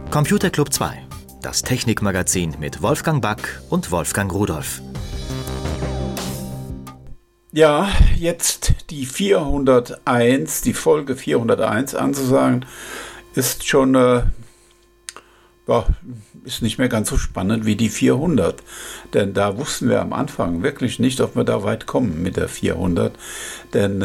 Computer Club 2, das Technikmagazin mit Wolfgang Back und Wolfgang Rudolph. Ja, jetzt die 401, die Folge 401 anzusagen, ist schon, ist nicht mehr ganz so spannend wie die 400. Denn da wussten wir am Anfang wirklich nicht, ob wir da weit kommen mit der 400. Denn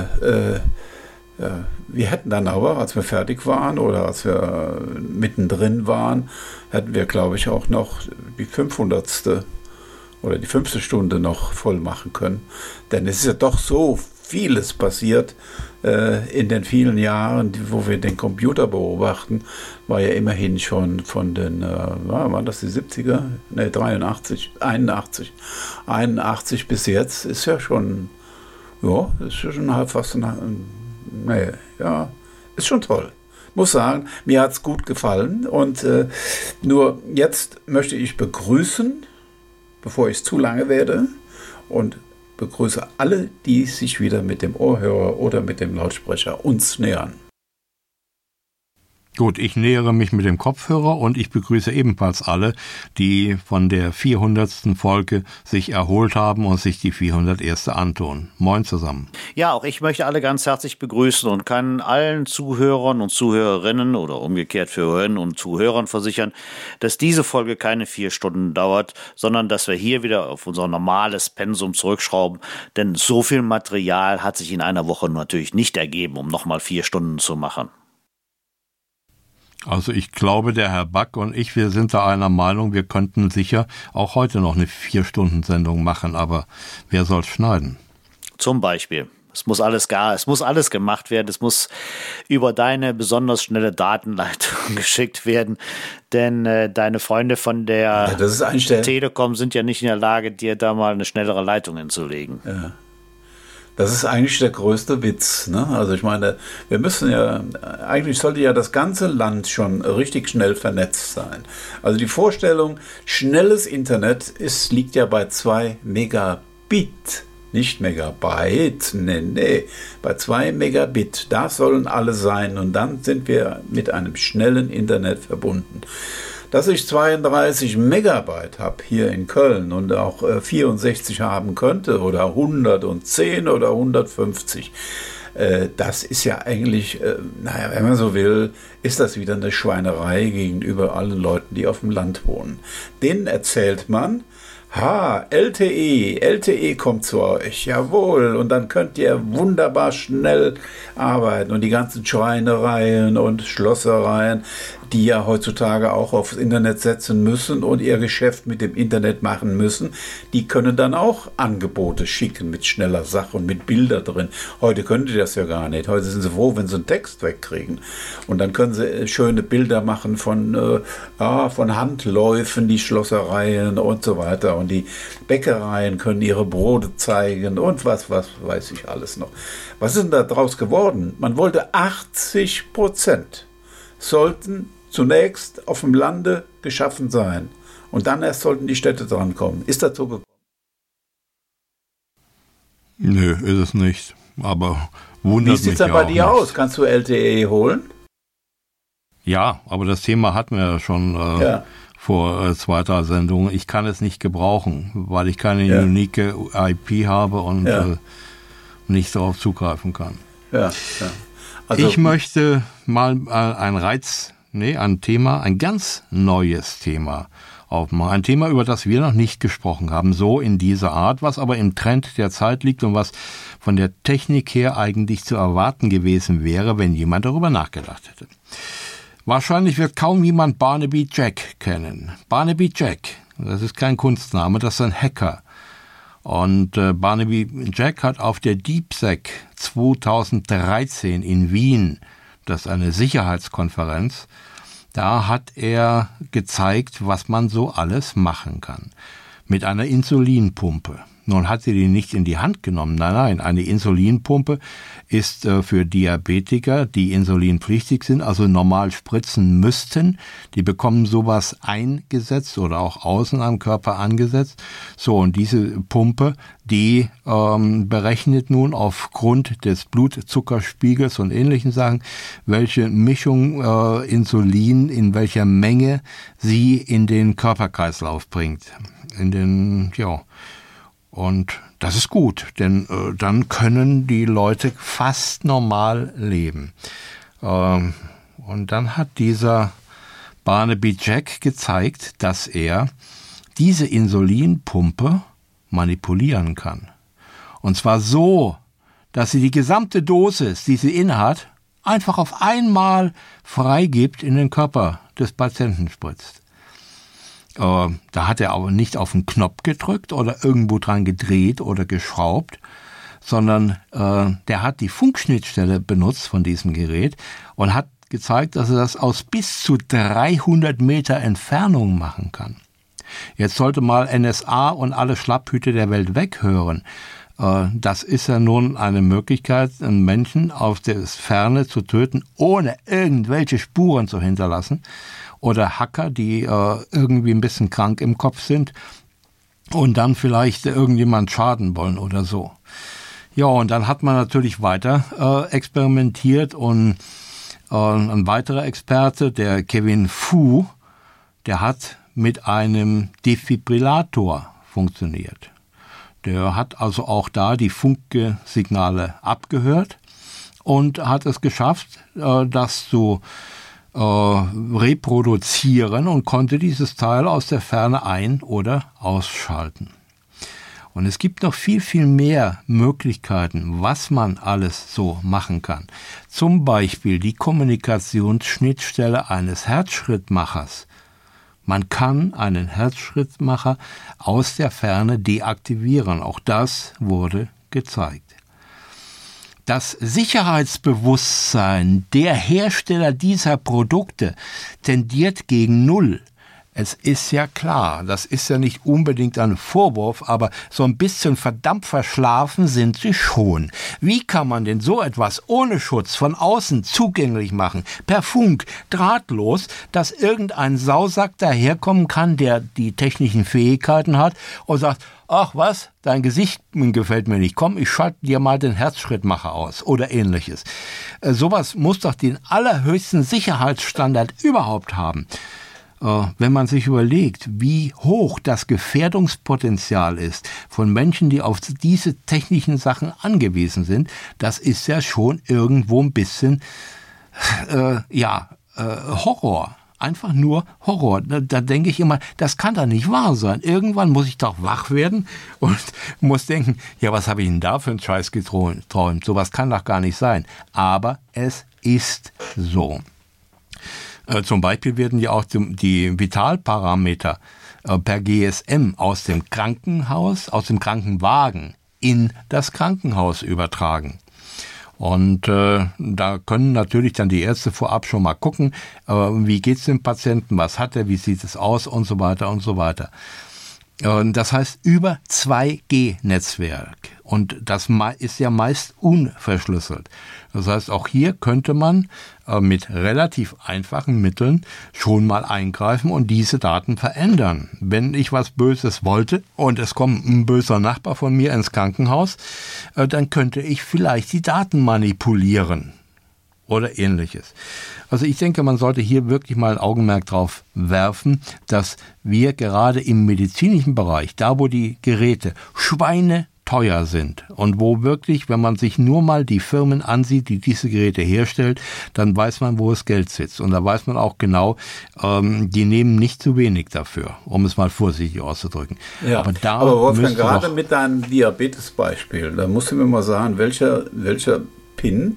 wir hätten dann aber, als wir fertig waren oder als wir mittendrin waren, hätten wir, glaube ich, auch noch die 500. oder die 5. Stunde noch voll machen können. Denn es ist ja doch so vieles passiert in den vielen Jahren, wo wir den Computer beobachten, war ja immerhin schon von den, waren das die 70er? Ne, 81 bis jetzt ist ja schon, ist schon fast ist schon toll. Muss sagen, mir hat es gut gefallen und nur jetzt möchte ich begrüßen, bevor ich es zu lange werde, und begrüße alle, die sich wieder mit dem Ohrhörer oder mit dem Lautsprecher uns nähern. Gut, ich nähere mich mit dem Kopfhörer und ich begrüße ebenfalls alle, die von der 400. Folge sich erholt haben und sich die 401. antun. Moin zusammen. Ja, auch ich möchte alle ganz herzlich begrüßen und kann allen Zuhörern und Zuhörerinnen oder umgekehrt für Hörerinnen und Zuhörern versichern, dass diese Folge keine 4 Stunden dauert, sondern dass wir hier wieder auf unser normales Pensum zurückschrauben, denn so viel Material hat sich in einer Woche natürlich nicht ergeben, um nochmal 4 Stunden zu machen. Also ich glaube, der Herr Back und ich, wir sind da einer Meinung, wir könnten sicher auch heute noch eine 4-Stunden-Sendung machen, aber wer soll's schneiden? Zum Beispiel. Es muss alles gemacht werden, es muss über deine besonders schnelle Datenleitung geschickt werden, denn deine Freunde von der Telekom sind ja nicht in der Lage, dir da mal eine schnellere Leitung hinzulegen. Ja. Das ist eigentlich der größte Witz, ne? Also ich meine, wir müssen ja, eigentlich sollte ja das ganze Land schon richtig schnell vernetzt sein. Also die Vorstellung, schnelles Internet liegt ja bei 2 Megabit, nicht Megabyte, nee, bei 2 Megabit, da sollen alle sein und dann sind wir mit einem schnellen Internet verbunden. Dass ich 32 Megabyte habe hier in Köln und auch 64 haben könnte oder 110 oder 150, das ist ja eigentlich, wenn man so will, ist das wieder eine Schweinerei gegenüber allen Leuten, die auf dem Land wohnen. Denen erzählt man, LTE kommt zu euch, jawohl, und dann könnt ihr wunderbar schnell arbeiten und die ganzen Schreinereien und Schlossereien, die ja heutzutage auch aufs Internet setzen müssen und ihr Geschäft mit dem Internet machen müssen, die können dann auch Angebote schicken mit schneller Sache und mit Bildern drin. Heute können die das ja gar nicht. Heute sind sie froh, wenn sie einen Text wegkriegen. Und dann können sie schöne Bilder machen von Handläufen, die Schlossereien und so weiter. Und die Bäckereien können ihre Brote zeigen und was weiß ich alles noch. Was ist denn da draus geworden? Man wollte 80% sollten zunächst auf dem Lande geschaffen sein. Und dann erst sollten die Städte drankommen. Ist das so gekommen? Nö, ist es nicht. Aber wundert mich. Wie sieht es dann bei dir aus? Kannst du LTE holen? Ja, aber das Thema hatten wir ja schon vor 2, 3 Sendungen. Ich kann es nicht gebrauchen, weil ich keine unique IP habe und nicht darauf zugreifen kann. Ja. Also, ich möchte mal ein ganz neues Thema aufmachen. Ein Thema, über das wir noch nicht gesprochen haben, so in dieser Art, was aber im Trend der Zeit liegt und was von der Technik her eigentlich zu erwarten gewesen wäre, wenn jemand darüber nachgedacht hätte. Wahrscheinlich wird kaum jemand Barnaby Jack kennen. Barnaby Jack, das ist kein Kunstname, das ist ein Hacker. Und Barnaby Jack hat auf der DeepSec 2013 in Wien, das ist eine Sicherheitskonferenz, da hat er gezeigt, was man so alles machen kann. Mit einer Insulinpumpe. Nun hat sie die nicht in die Hand genommen. Nein, eine Insulinpumpe ist für Diabetiker, die insulinpflichtig sind, also normal spritzen müssten. Die bekommen sowas eingesetzt oder auch außen am Körper angesetzt. So, und diese Pumpe, die berechnet nun aufgrund des Blutzuckerspiegels und ähnlichen Sachen, welche Mischung Insulin in welcher Menge sie in den Körperkreislauf bringt. Und das ist gut, denn dann können die Leute fast normal leben. Und dann hat dieser Barnaby Jack gezeigt, dass er diese Insulinpumpe manipulieren kann. Und zwar so, dass sie die gesamte Dosis, die sie innehat, einfach auf einmal freigibt, in den Körper des Patienten spritzt. Da hat er aber nicht auf den Knopf gedrückt oder irgendwo dran gedreht oder geschraubt, sondern der hat die Funkschnittstelle benutzt von diesem Gerät und hat gezeigt, dass er das aus bis zu 300 Meter Entfernung machen kann. Jetzt sollte mal NSA und alle Schlapphüte der Welt weghören. Das ist ja nun eine Möglichkeit, einen Menschen auf der Ferne zu töten, ohne irgendwelche Spuren zu hinterlassen. Oder Hacker, die irgendwie ein bisschen krank im Kopf sind und dann vielleicht irgendjemand schaden wollen oder so. Ja, und dann hat man natürlich weiter experimentiert und ein weiterer Experte, der Kevin Fu, der hat mit einem Defibrillator funktioniert. Der hat also auch da die Funksignale abgehört und hat es geschafft, das zu reproduzieren und konnte dieses Teil aus der Ferne ein- oder ausschalten. Und es gibt noch viel, viel mehr Möglichkeiten, was man alles so machen kann. Zum Beispiel die Kommunikationsschnittstelle eines Herzschrittmachers. Man kann einen Herzschrittmacher aus der Ferne deaktivieren. Auch das wurde gezeigt. Das Sicherheitsbewusstsein der Hersteller dieser Produkte tendiert gegen Null. Es ist ja klar, das ist ja nicht unbedingt ein Vorwurf, aber so ein bisschen verdammt verschlafen sind sie schon. Wie kann man denn so etwas ohne Schutz von außen zugänglich machen, per Funk, drahtlos, dass irgendein Sausack daherkommen kann, der die technischen Fähigkeiten hat und sagt, ach was, dein Gesicht gefällt mir nicht, komm, ich schalte dir mal den Herzschrittmacher aus oder ähnliches. Sowas muss doch den allerhöchsten Sicherheitsstandard überhaupt haben. Wenn man sich überlegt, wie hoch das Gefährdungspotenzial ist von Menschen, die auf diese technischen Sachen angewiesen sind, das ist ja schon irgendwo ein bisschen Horror. Einfach nur Horror. Da denke ich immer, das kann doch nicht wahr sein. Irgendwann muss ich doch wach werden und muss denken, ja, was habe ich denn da für einen Scheiß geträumt? Sowas kann doch gar nicht sein. Aber es ist so. Zum Beispiel werden ja auch die Vitalparameter per GSM aus dem Krankenhaus, aus dem Krankenwagen in das Krankenhaus übertragen. Und da können natürlich dann die Ärzte vorab schon mal gucken, wie geht's dem Patienten, was hat er, wie sieht es aus und so weiter und so weiter. Das heißt über 2G-Netzwerk und das ist ja meist unverschlüsselt. Das heißt, auch hier könnte man mit relativ einfachen Mitteln schon mal eingreifen und diese Daten verändern. Wenn ich was Böses wollte und es kommt ein böser Nachbar von mir ins Krankenhaus, dann könnte ich vielleicht die Daten manipulieren oder ähnliches. Also ich denke, man sollte hier wirklich mal ein Augenmerk drauf werfen, dass wir gerade im medizinischen Bereich, da wo die Geräte schweineteuer sind und wo wirklich, wenn man sich nur mal die Firmen ansieht, die diese Geräte herstellt, dann weiß man, wo das Geld sitzt. Und da weiß man auch genau, die nehmen nicht zu wenig dafür, um es mal vorsichtig auszudrücken. Ja, aber Wolfgang, gerade mit deinem Diabetes-Beispiel, da musst du mir mal sagen, welcher Pen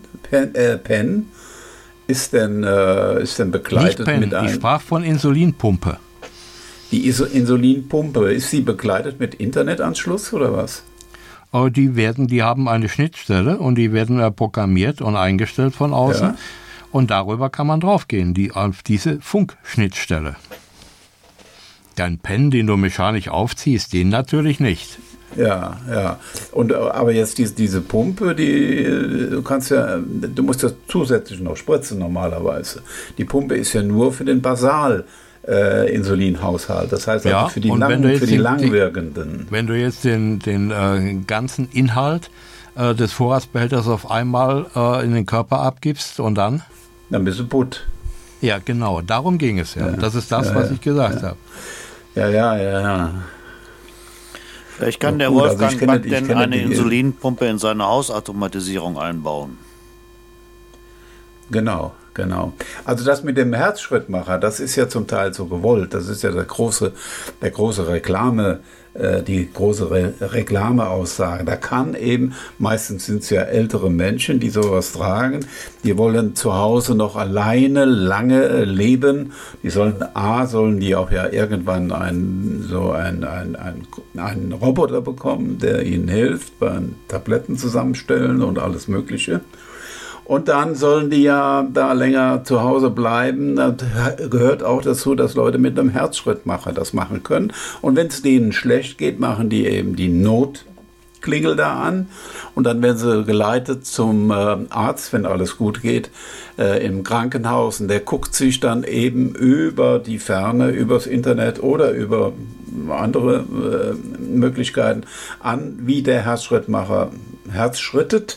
ist denn begleitet nicht Pen, mit einem... Ich sprach von Insulinpumpe. Die Insulinpumpe, ist sie begleitet mit Internetanschluss oder was? Die haben eine Schnittstelle und die werden programmiert und eingestellt von außen. Ja. Und darüber kann man draufgehen, auf diese Funkschnittstelle. Dein Pen, den du mechanisch aufziehst, den natürlich nicht. Ja, ja. Aber jetzt diese Pumpe, du musst ja zusätzlich noch spritzen normalerweise. Die Pumpe ist ja nur für den Basal-Insulinhaushalt. Das heißt also für die langwirkenden. Wenn du jetzt den ganzen Inhalt des Vorratsbehälters auf einmal in den Körper abgibst und dann? Dann bist du putt. Ja, genau. Darum ging es ja. Das ist das, was ich gesagt habe. Ja. Vielleicht kann der Wolfgang Back denn eine Insulinpumpe in seine Hausautomatisierung einbauen. Genau. Also das mit dem Herzschrittmacher, das ist ja zum Teil so gewollt. Das ist ja die große Reklameaussage. Da kann eben, meistens sind es ja ältere Menschen, die sowas tragen, die wollen zu Hause noch alleine lange leben. Sollen die auch ja irgendwann einen Roboter bekommen, der ihnen hilft beim Tabletten zusammenstellen und alles Mögliche. Und dann sollen die ja da länger zu Hause bleiben. Das gehört auch dazu, dass Leute mit einem Herzschrittmacher das machen können. Und wenn es denen schlecht geht, machen die eben die Notklingel da an. Und dann werden sie geleitet zum Arzt, wenn alles gut geht, im Krankenhaus. Und der guckt sich dann eben über die Ferne, übers Internet oder über andere Möglichkeiten an, wie der Herzschrittmacher herzschrittet.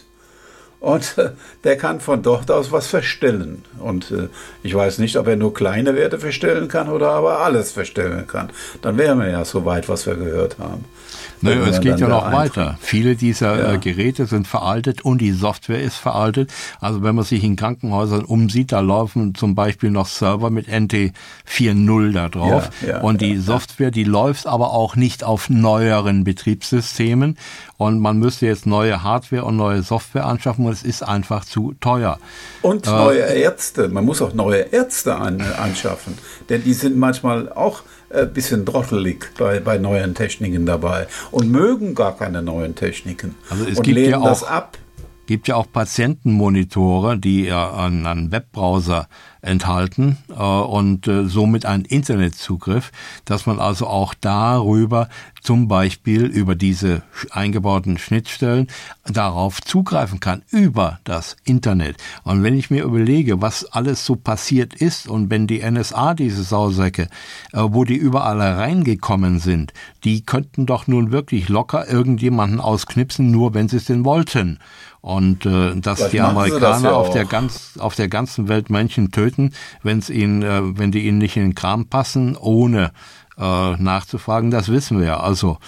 Und der kann von dort aus was verstellen. Und ich weiß nicht, ob er nur kleine Werte verstellen kann oder aber alles verstellen kann. Dann wären wir ja so weit, was wir gehört haben. Naja, es geht ja noch weiter. Viele dieser Geräte sind veraltet und die Software ist veraltet. Also wenn man sich in Krankenhäusern umsieht, da laufen zum Beispiel noch Server mit NT 4.0 da drauf. Und die Software, die läuft aber auch nicht auf neueren Betriebssystemen. Und man müsste jetzt neue Hardware und neue Software anschaffen und es ist einfach zu teuer. Und neue Ärzte. Man muss auch neue Ärzte anschaffen. Denn die sind manchmal auch ein bisschen drottelig bei neuen Techniken dabei und mögen gar keine neuen Techniken. Also es gibt ja auch, gibt ja auch Patientenmonitore, die einen Webbrowser enthalten und somit einen Internetzugriff, dass man also auch darüber zum Beispiel über diese eingebauten Schnittstellen darauf zugreifen kann, über das Internet. Und wenn ich mir überlege, was alles so passiert ist und wenn die NSA, diese Sausäcke, wo die überall reingekommen sind, die könnten doch nun wirklich locker irgendjemanden ausknipsen, nur wenn sie es denn wollten. Und dass die Amerikaner auf der ganzen Welt Menschen töten, wenn die ihnen nicht in den Kram passen, ohne nachzufragen, das wissen wir ja. Also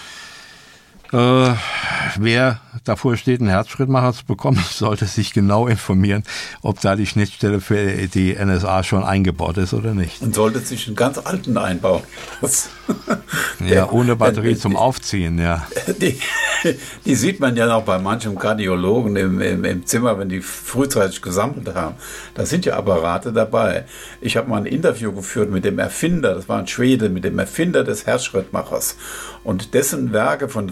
wer davor steht, einen Herzschrittmacher zu bekommen, sollte sich genau informieren, ob da die Schnittstelle für die NSA schon eingebaut ist oder nicht. Und sollte sich einen ganz alten einbauen. Ja, ohne Batterie zum Aufziehen, ja. Die sieht man ja noch bei manchem Kardiologen im Zimmer, wenn die frühzeitig gesammelt haben. Da sind ja Apparate dabei. Ich habe mal ein Interview geführt mit dem Erfinder, das war ein Schwede, mit dem Erfinder des Herzschrittmachers. Und dessen Werke von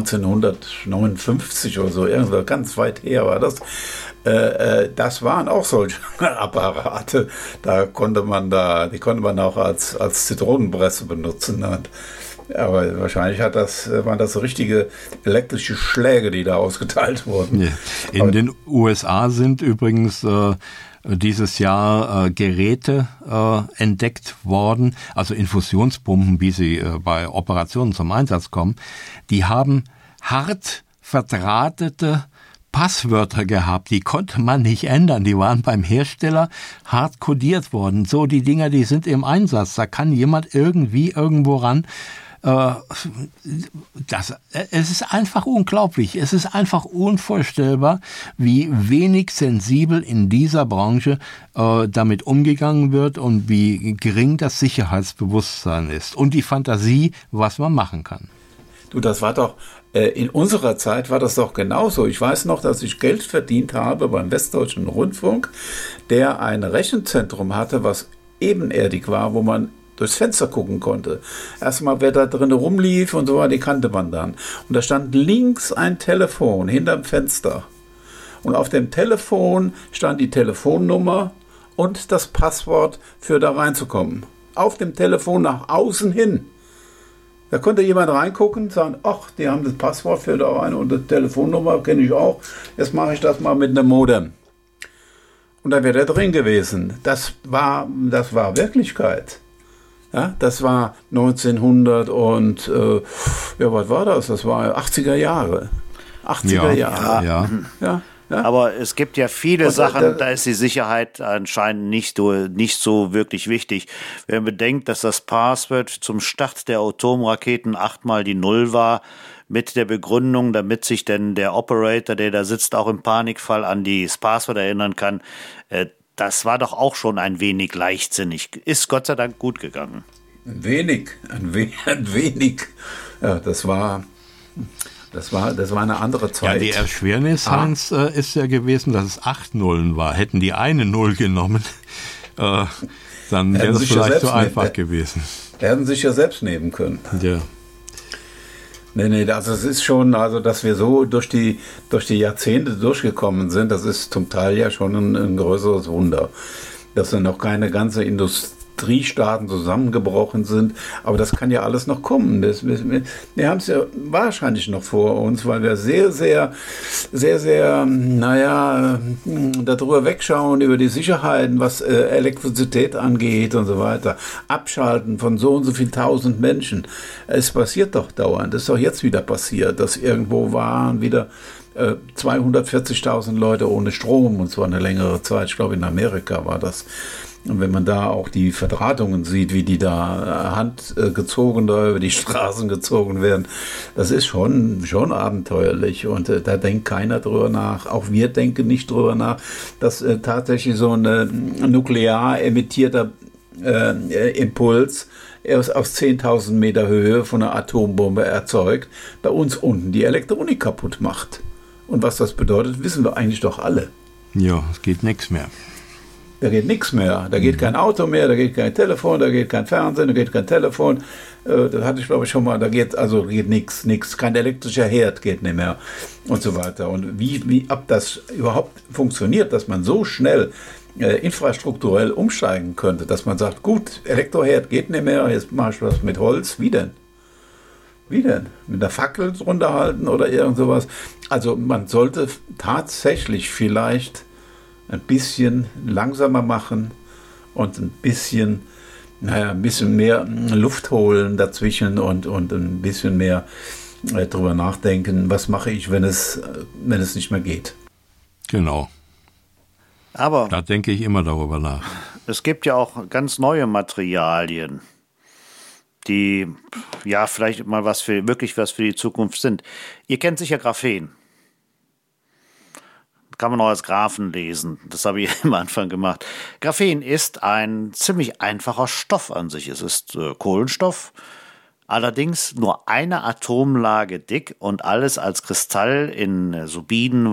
1959 oder so, irgendwo ganz weit her war das. Das waren auch solche Apparate. Die konnte man auch als Zitronenpresse benutzen. Aber wahrscheinlich waren das richtige elektrische Schläge, die da ausgeteilt wurden. Ja. In den USA sind übrigens dieses Jahr Geräte entdeckt worden, also Infusionspumpen, wie sie bei Operationen zum Einsatz kommen. Die haben hart verdrahtete Passwörter gehabt, die konnte man nicht ändern. Die waren beim Hersteller hart kodiert worden. So, die Dinger, die sind im Einsatz. Da kann jemand irgendwie irgendwo ran. Es ist einfach unglaublich. Es ist einfach unvorstellbar, wie wenig sensibel in dieser Branche damit umgegangen wird und wie gering das Sicherheitsbewusstsein ist und die Fantasie, was man machen kann. Du, das war doch, in unserer Zeit war das doch genauso. Ich weiß noch, dass ich Geld verdient habe beim Westdeutschen Rundfunk, der ein Rechenzentrum hatte, was ebenerdig war, wo man durchs Fenster gucken konnte. Erstmal, wer da drin rumlief und so, die kannte man dann. Und da stand links ein Telefon hinterm Fenster. Und auf dem Telefon stand die Telefonnummer und das Passwort für da reinzukommen. Auf dem Telefon nach außen hin. Da konnte jemand reingucken und sagen, ach, die haben das Passwort für da rein und die Telefonnummer kenne ich auch. Jetzt mache ich das mal mit einem Modem. Und da wäre er drin gewesen. Das war Wirklichkeit. Ja, das war 1900 und, was war das? Das war 80er Jahre. 80er Jahre. Ja. Aber es gibt ja viele Sachen, da ist die Sicherheit anscheinend nicht so wirklich wichtig. Wenn man bedenkt, dass das Passwort zum Start der Atomraketen 8-mal die 0 war, mit der Begründung, damit sich denn der Operator, der da sitzt, auch im Panikfall an das Passwort erinnern kann, das war doch auch schon ein wenig leichtsinnig. Ist Gott sei Dank gut gegangen. Ein wenig. Ja, das war eine andere Zeit. Ja, die Erschwernis, Heinz, ist ja gewesen, dass es 8 Nullen war. Hätten die eine Null genommen, dann wäre es vielleicht so einfach gewesen. Hätten sich ja selbst nehmen können. Ja. Nee, also es ist schon, also dass wir so durch die Jahrzehnte durchgekommen sind, das ist zum Teil ja schon ein größeres Wunder. Dass dann noch keine ganze Industriestaaten zusammengebrochen sind, aber das kann ja alles noch kommen. Wir haben es ja wahrscheinlich noch vor uns, weil wir sehr, darüber wegschauen, über die Sicherheiten, was Elektrizität angeht und so weiter. Abschalten von so und so viel 1000 Menschen. Es passiert doch dauernd. Das ist doch jetzt wieder passiert, dass irgendwo waren wieder 240.000 Leute ohne Strom, und zwar eine längere Zeit. Ich glaube, in Amerika war das. Und wenn man da auch die Verdrahtungen sieht, wie die da handgezogen da über die Straßen gezogen werden, das ist schon abenteuerlich. Und da denkt keiner drüber nach. Auch wir denken nicht drüber nach, dass tatsächlich so ein nuklear emittierter Impuls aus 10.000 Meter Höhe von einer Atombombe erzeugt, bei uns unten die Elektronik kaputt macht. Und was das bedeutet, wissen wir eigentlich doch alle. Ja, es geht nichts mehr. Da geht nichts mehr. Da geht kein Auto mehr, da geht kein Telefon, da geht kein Fernsehen, da geht kein Telefon. Das hatte ich, glaube ich, schon mal. Da geht nichts. Kein elektrischer Herd geht nicht mehr und so weiter. Und ob das überhaupt funktioniert, dass man so schnell infrastrukturell umsteigen könnte, dass man sagt, gut, Elektroherd geht nicht mehr, jetzt mache ich was mit Holz. Wie denn? Mit der Fackel drunter halten oder irgend sowas? Also man sollte tatsächlich vielleicht ein bisschen langsamer machen und ein bisschen mehr Luft holen dazwischen und ein bisschen mehr drüber nachdenken, was mache ich, wenn es nicht mehr geht. Genau. Aber da denke ich immer darüber nach. Es gibt ja auch ganz neue Materialien, die ja vielleicht mal was für die Zukunft sind. Ihr kennt sicher Graphen. Kann man auch als Graphen lesen. Das habe ich am Anfang gemacht. Graphen ist ein ziemlich einfacher Stoff an sich. Es ist Kohlenstoff, allerdings nur eine Atomlage dick und alles als Kristall in so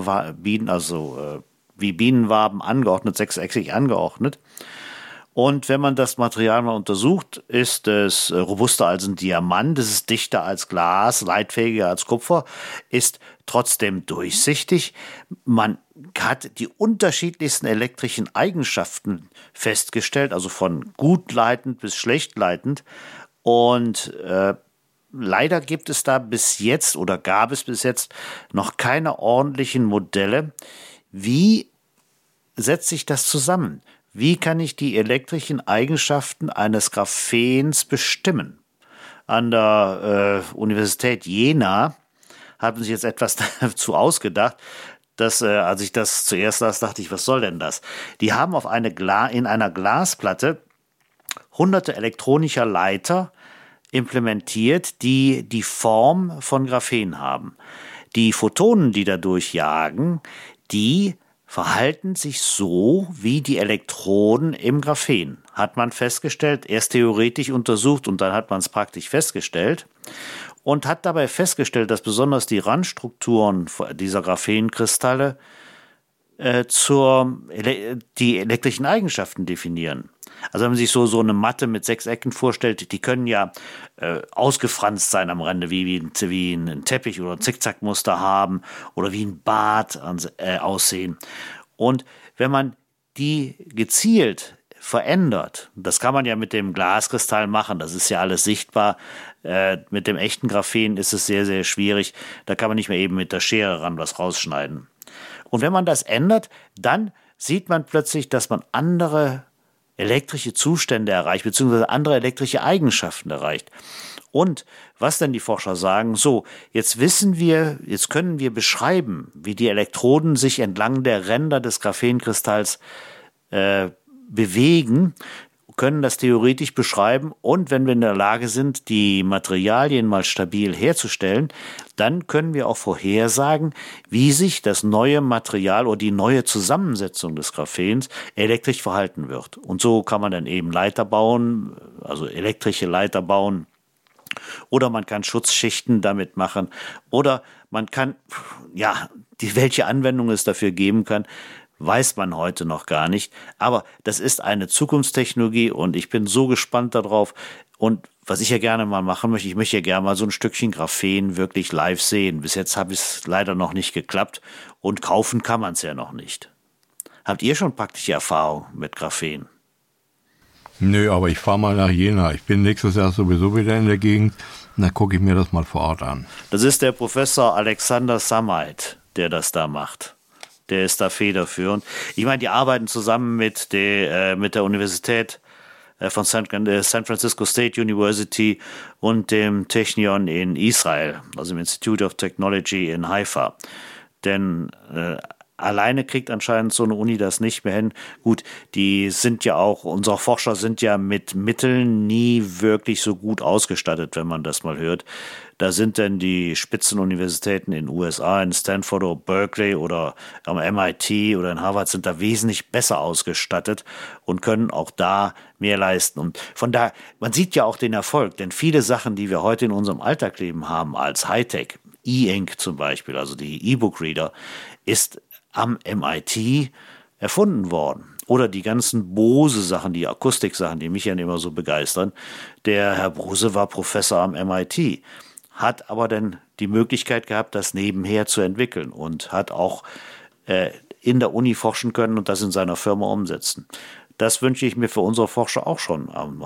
wie Bienenwaben angeordnet, sechseckig angeordnet. Und wenn man das Material mal untersucht, ist es robuster als ein Diamant, es ist dichter als Glas, leitfähiger als Kupfer, ist trotzdem durchsichtig. Man hat die unterschiedlichsten elektrischen Eigenschaften festgestellt, also von gut leitend bis schlecht leitend. Und leider gab es bis jetzt noch keine ordentlichen Modelle. Wie setzt sich das zusammen? Wie kann ich die elektrischen Eigenschaften eines Graphens bestimmen? An der Universität Jena haben sie jetzt etwas dazu ausgedacht, dass, als ich das zuerst las, dachte ich, was soll denn das? Die haben in einer Glasplatte hunderte elektronischer Leiter implementiert, die die Form von Graphen haben. Die Photonen, die dadurch jagen, die verhalten sich so wie die Elektroden im Graphen. Hat man festgestellt, erst theoretisch untersucht und dann hat man es praktisch festgestellt und hat dabei festgestellt, dass besonders die Randstrukturen dieser Graphenkristalle die elektrischen Eigenschaften definieren. Also wenn man sich so eine Matte mit 6 Ecken vorstellt, die können ja ausgefranst sein am Rande, wie ein Teppich oder ein Zickzackmuster haben oder wie ein Bad aussehen. Und wenn man die gezielt verändert, das kann man ja mit dem Glaskristall machen, das ist ja alles sichtbar, Mit dem echten Graphen ist es sehr, sehr schwierig. Da kann man nicht mehr eben mit der Schere ran was rausschneiden. Und wenn man das ändert, dann sieht man plötzlich, dass man andere elektrische Zustände erreicht, beziehungsweise andere elektrische Eigenschaften erreicht. Und was denn die Forscher sagen, so, jetzt können wir beschreiben, wie die Elektroden sich entlang der Ränder des Graphenkristalls bewegen, können das theoretisch beschreiben, und wenn wir in der Lage sind, die Materialien mal stabil herzustellen, dann können wir auch vorhersagen, wie sich das neue Material oder die neue Zusammensetzung des Graphens elektrisch verhalten wird. Und so kann man dann eben Leiter bauen, also elektrische Leiter bauen, oder man kann Schutzschichten damit machen, oder man kann, welche Anwendung es dafür geben kann, weiß man heute noch gar nicht. Aber das ist eine Zukunftstechnologie und ich bin so gespannt darauf. Und was ich ja gerne mal machen möchte, ich möchte ja gerne mal so ein Stückchen Graphen wirklich live sehen. Bis jetzt habe es leider noch nicht geklappt und kaufen kann man es ja noch nicht. Habt ihr schon praktische Erfahrung mit Graphen? Nö, aber ich fahre mal nach Jena. Ich bin nächstes Jahr sowieso wieder in der Gegend und dann gucke ich mir das mal vor Ort an. Das ist der Professor Alexander Samait, der das da macht. Der ist da federführend. Ich meine, die arbeiten zusammen mit der Universität von San Francisco State University und dem Technion in Israel, also im Institute of Technology in Haifa. Denn alleine kriegt anscheinend so eine Uni das nicht mehr hin. Gut, unsere Forscher sind ja mit Mitteln nie wirklich so gut ausgestattet, wenn man das mal hört. Da sind denn die Spitzenuniversitäten in den USA, in Stanford oder Berkeley oder am MIT oder in Harvard sind da wesentlich besser ausgestattet und können auch da mehr leisten. Und von daher, man sieht ja auch den Erfolg, denn viele Sachen, die wir heute in unserem Alltagsleben haben als Hightech, E-Ink zum Beispiel, also die E-Book-Reader, ist am MIT erfunden worden. Oder die ganzen Bose-Sachen, die Akustik-Sachen, die mich ja immer so begeistern. Der Herr Bose war Professor am MIT, hat aber dann die Möglichkeit gehabt, das nebenher zu entwickeln und hat auch in der Uni forschen können und das in seiner Firma umsetzen. Das wünsche ich mir für unsere Forscher auch schon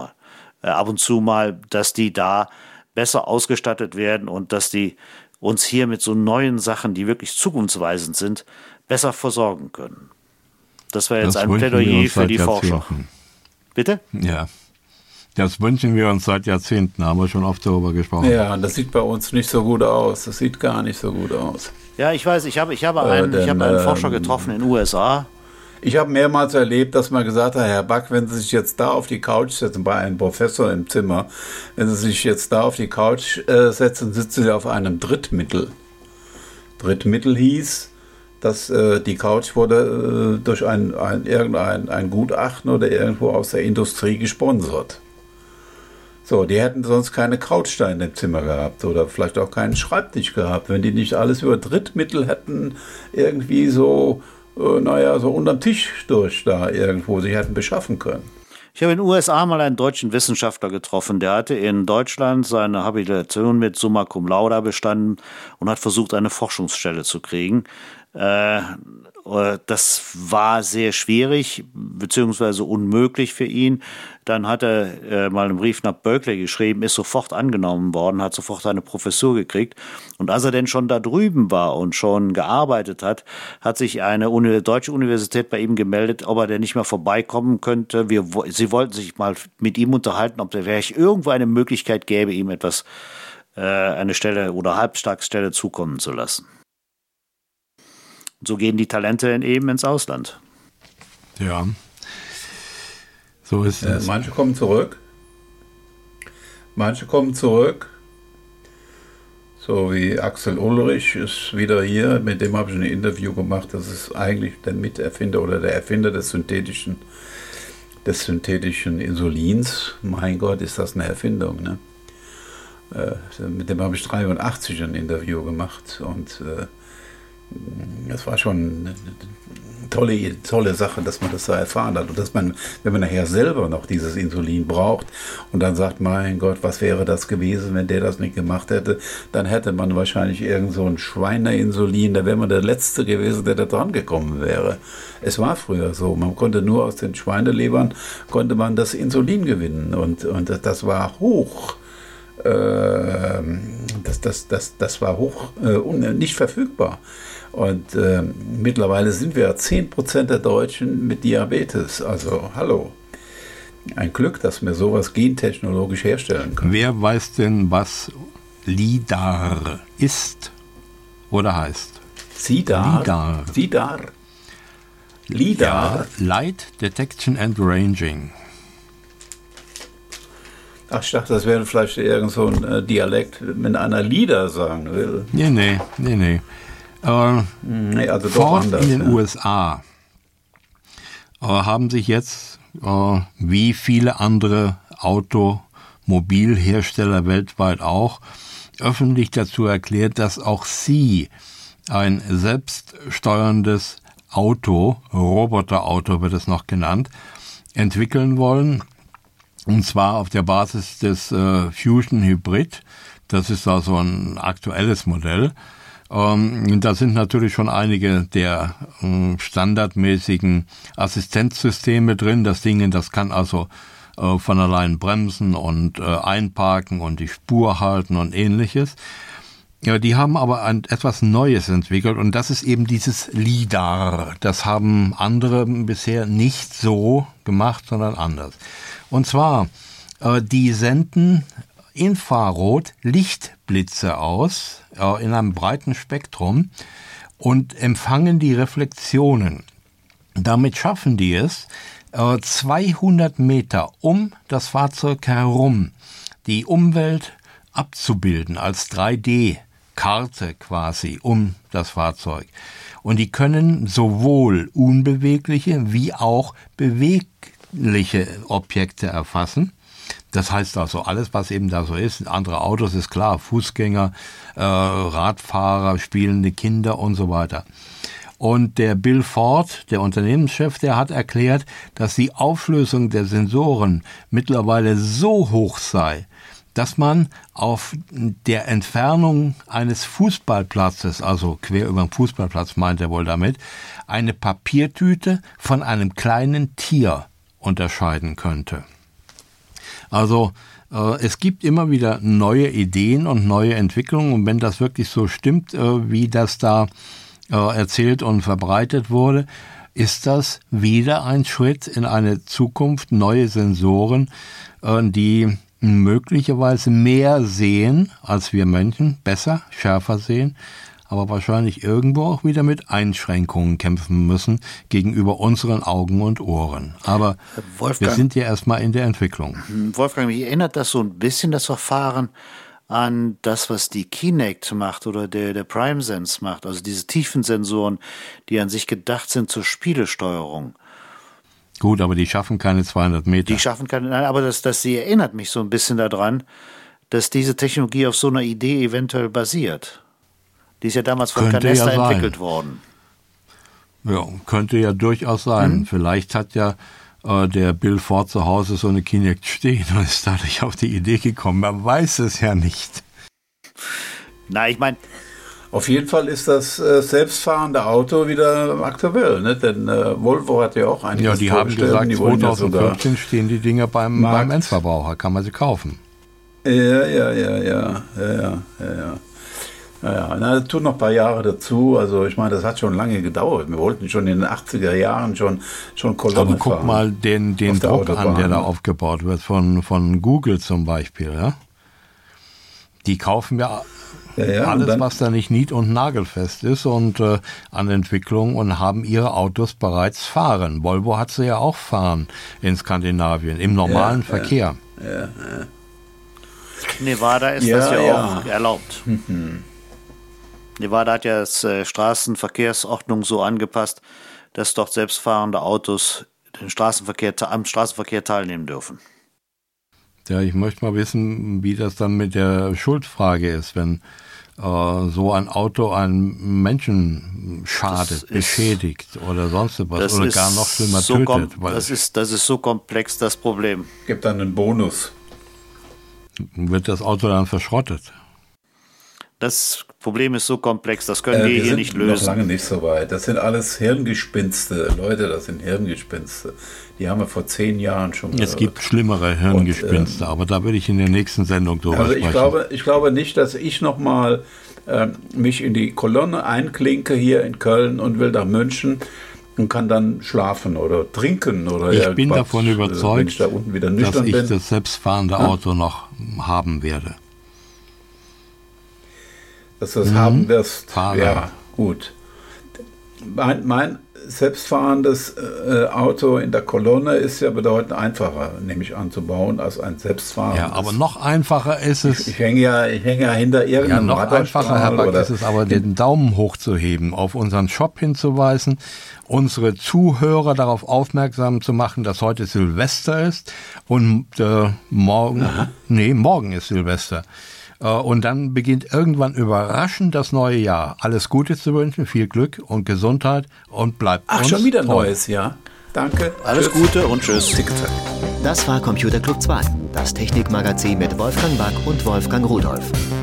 ab und zu mal, dass die da besser ausgestattet werden und dass die uns hier mit so neuen Sachen, die wirklich zukunftsweisend sind, besser versorgen können. Das wäre jetzt ein Plädoyer für die Forscher. Bitte? Ja. Das wünschen wir uns seit Jahrzehnten, haben wir schon oft darüber gesprochen. Ja, das sieht bei uns nicht so gut aus. Das sieht gar nicht so gut aus. Ja, ich weiß, ich habe einen Forscher getroffen in den USA. Ich habe mehrmals erlebt, dass man gesagt hat, Herr Back, wenn Sie sich jetzt da auf die Couch setzen, bei einem Professor im Zimmer, wenn Sie sich jetzt da auf die Couch setzen, sitzen Sie auf einem Drittmittel. Drittmittel hieß, dass die Couch wurde durch irgendein Gutachten oder irgendwo aus der Industrie gesponsert. So, die hätten sonst keine Couchsteine im Zimmer gehabt oder vielleicht auch keinen Schreibtisch gehabt, wenn die nicht alles über Drittmittel hätten irgendwie so unterm Tisch durch da irgendwo sich hätten beschaffen können. Ich habe in den USA mal einen deutschen Wissenschaftler getroffen, der hatte in Deutschland seine Habilitation mit Summa Cum Laude bestanden und hat versucht, eine Forschungsstelle zu kriegen. Das war sehr schwierig, beziehungsweise unmöglich für ihn. Dann hat er mal einen Brief nach Berkeley geschrieben, ist sofort angenommen worden, hat sofort eine Professur gekriegt. Und als er denn schon da drüben war und schon gearbeitet hat, hat sich eine deutsche Universität bei ihm gemeldet, ob er denn nicht mehr vorbeikommen könnte. Sie wollten sich mal mit ihm unterhalten, ob da vielleicht irgendwo eine Möglichkeit gäbe, ihm etwas, eine Stelle oder Halbtagsstelle zukommen zu lassen. So gehen die Talente eben ins Ausland. Ja, so ist es. Manche kommen zurück. So wie Axel Ulrich ist wieder hier. Mit dem habe ich ein Interview gemacht. Das ist eigentlich der Miterfinder oder der Erfinder des synthetischen Insulins. Mein Gott, ist das eine Erfindung, ne? Mit dem habe ich 83 ein Interview gemacht und das war schon eine tolle Sache, dass man das so erfahren hat und dass man, wenn man nachher selber noch dieses Insulin braucht und dann sagt, mein Gott, was wäre das gewesen, wenn der das nicht gemacht hätte, dann hätte man wahrscheinlich irgend so ein Schweineinsulin, da wäre man der Letzte gewesen, der da dran gekommen wäre. Es war früher so, man konnte nur aus den Schweinelebern, konnte man das Insulin gewinnen und das war hoch das war nicht verfügbar. Und mittlerweile sind wir 10% der Deutschen mit Diabetes. Also hallo. Ein Glück, dass wir sowas gentechnologisch herstellen können. Wer weiß denn, was LIDAR ist oder heißt? LIDAR. Ja, Light Detection and Ranging. Ach, ich dachte, das wäre vielleicht irgend so ein Dialekt, wenn einer LIDAR sagen will. Nee. Nee, also doch Ford anders. in den USA haben sich jetzt, wie viele andere Automobilhersteller weltweit auch, öffentlich dazu erklärt, dass auch sie ein selbststeuerndes Auto, Roboterauto wird es noch genannt, entwickeln wollen. Und zwar auf der Basis des Fusion Hybrid. Das ist also ein aktuelles Modell. Da sind natürlich schon einige der standardmäßigen Assistenzsysteme drin. Das Ding, das kann also von allein bremsen und einparken und die Spur halten und ähnliches. Ja, die haben aber etwas Neues entwickelt und das ist eben dieses LIDAR. Das haben andere bisher nicht so gemacht, sondern anders. Und zwar, die senden Infrarot-Lichtblitze aus in einem breiten Spektrum und empfangen die Reflexionen. Damit schaffen die es, 200 Meter um das Fahrzeug herum die Umwelt abzubilden als 3D-Karte quasi um das Fahrzeug. Und die können sowohl unbewegliche wie auch bewegliche Objekte erfassen. Das heißt also, alles, was eben da so ist, andere Autos ist klar, Fußgänger, Radfahrer, spielende Kinder und so weiter. Und der Bill Ford, der Unternehmenschef, der hat erklärt, dass die Auflösung der Sensoren mittlerweile so hoch sei, dass man auf der Entfernung eines Fußballplatzes, also quer über den Fußballplatz meint er wohl damit, eine Papiertüte von einem kleinen Tier unterscheiden könnte. Also es gibt immer wieder neue Ideen und neue Entwicklungen und wenn das wirklich so stimmt, wie das da erzählt und verbreitet wurde, ist das wieder ein Schritt in eine Zukunft, neue Sensoren, die möglicherweise mehr sehen als wir Menschen, besser, schärfer sehen, aber wahrscheinlich irgendwo auch wieder mit Einschränkungen kämpfen müssen gegenüber unseren Augen und Ohren. Aber wir sind ja erstmal in der Entwicklung. Wolfgang, mich erinnert das so ein bisschen, das Verfahren, an das, was die Kinect macht oder der PrimeSense macht, also diese Tiefensensoren, die an sich gedacht sind zur Spielesteuerung. Gut, aber die schaffen keine 200 Meter. Die schaffen keine, nein, aber sie erinnert mich so ein bisschen daran, dass diese Technologie auf so einer Idee eventuell basiert. Die ist ja damals von Canesta entwickelt worden. Ja, könnte ja durchaus sein. Vielleicht hat ja der Bill Ford zu Hause so eine Kinect stehen und ist dadurch auf die Idee gekommen. Man weiß es ja nicht. Na, ich meine... Auf jeden Fall ist das selbstfahrende Auto wieder aktuell, ne? Denn Volvo hat ja auch einiges. Ja, die haben gesagt, 2014 stehen die Dinger beim Endverbraucher, kann man sie kaufen. Ja. Na, das tut noch ein paar Jahre dazu. Also ich meine, das hat schon lange gedauert. Wir wollten schon in den 80er Jahren schon Kolonne fahren. Aber guck mal den Druck an, der da aufgebaut wird von Google zum Beispiel. Ja? Die kaufen ja alles, was da nicht nied- und nagelfest ist und an Entwicklung und haben ihre Autos bereits fahren. Volvo hat sie ja auch fahren in Skandinavien, im normalen Verkehr. Ja. Nevada ist das ja auch erlaubt. Nevada hat ja das Straßenverkehrsordnung so angepasst, dass dort selbstfahrende Autos am Straßenverkehr teilnehmen dürfen. Ja, ich möchte mal wissen, wie das dann mit der Schuldfrage ist, wenn so ein Auto einen Menschen schadet, beschädigt oder sonst was oder gar noch schlimmer tötet. Das ist so komplex, das Problem. Gibt dann einen Bonus. Wird das Auto dann verschrottet? Das Problem ist so komplex, das können wir hier nicht lösen. Noch lange nicht so weit. Das sind alles Hirngespinste. Leute, das sind Hirngespinste. Die haben wir vor 10 Jahren schon gehört. Es gibt schlimmere Hirngespinste, aber da würde ich in der nächsten Sendung drüber sprechen. Ich glaube nicht, dass ich nochmal mich in die Kolonne einklinke hier in Köln und will nach München und kann dann schlafen oder trinken oder ich bin davon überzeugt, wenn ich da unten wieder nüchtern dass ich bin. das selbstfahrende Auto noch haben werde. Dass du das haben wirst. Fahrer. Ja, gut. Mein selbstfahrendes Auto in der Kolonne ist ja bedeutend einfacher, nämlich anzubauen, als ein selbstfahrendes. Ja, aber noch einfacher ist es. Ich hänge ja hinter irgendeinem noch einfacher, Herr Back, ist es aber, den Daumen hochzuheben, auf unseren Shop hinzuweisen, unsere Zuhörer darauf aufmerksam zu machen, dass heute Silvester ist und morgen ist Silvester. Und dann beginnt irgendwann überraschend das neue Jahr. Alles Gute zu wünschen, viel Glück und Gesundheit und bleibt uns schon wieder treu. neues Jahr. Danke. Alles Gute und tschüss. Das war Computer Club 2, das Technikmagazin mit Wolfgang Back und Wolfgang Rudolph.